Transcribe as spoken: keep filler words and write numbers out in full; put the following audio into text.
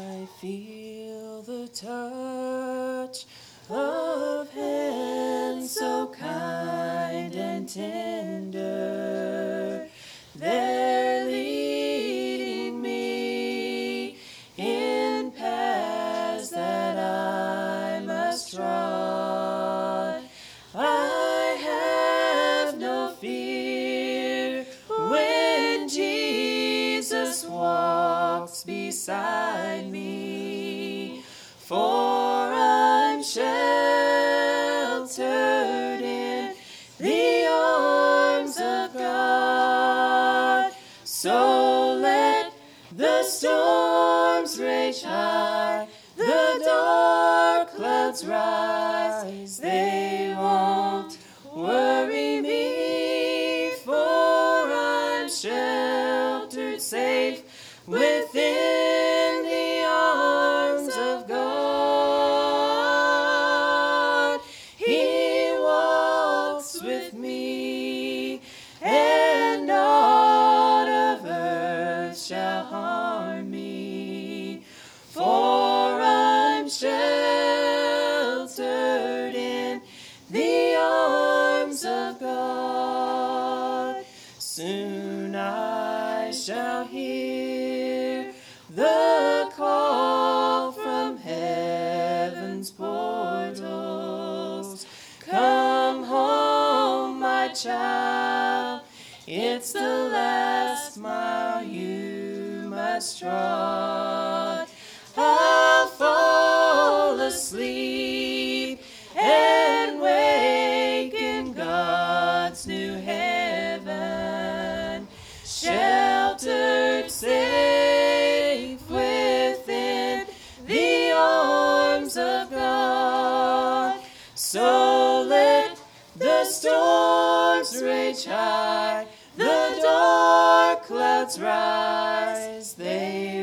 I feel the touch of hands so kind and tender. They're leading me in paths that I must trod. I have no fear when Jesus walks beside me, for I'm sheltered in the arms of God. So let the storms rage high, the dark clouds rise, they won't worry me, for I'm sheltered safe within the arms of God. He walks with me, and naught of earth shall harm me, for I'm sheltered in the arms of God. Soon I shall hear the call from heaven's portals. Come home, my child, it's the last mile you must trod. I'll fall asleep and wake in God's new heaven, sheltered safe within the arms of God. So let the storms rage high, the dark clouds rise, they